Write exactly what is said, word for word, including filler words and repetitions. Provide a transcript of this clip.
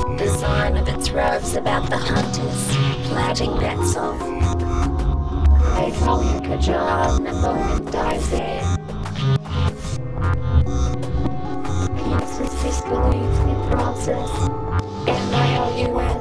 The sign of its robes about the hunters, plaiting that song. They call you Kajar, Nabon and Daisy. Useless disbelief in process. M I L U S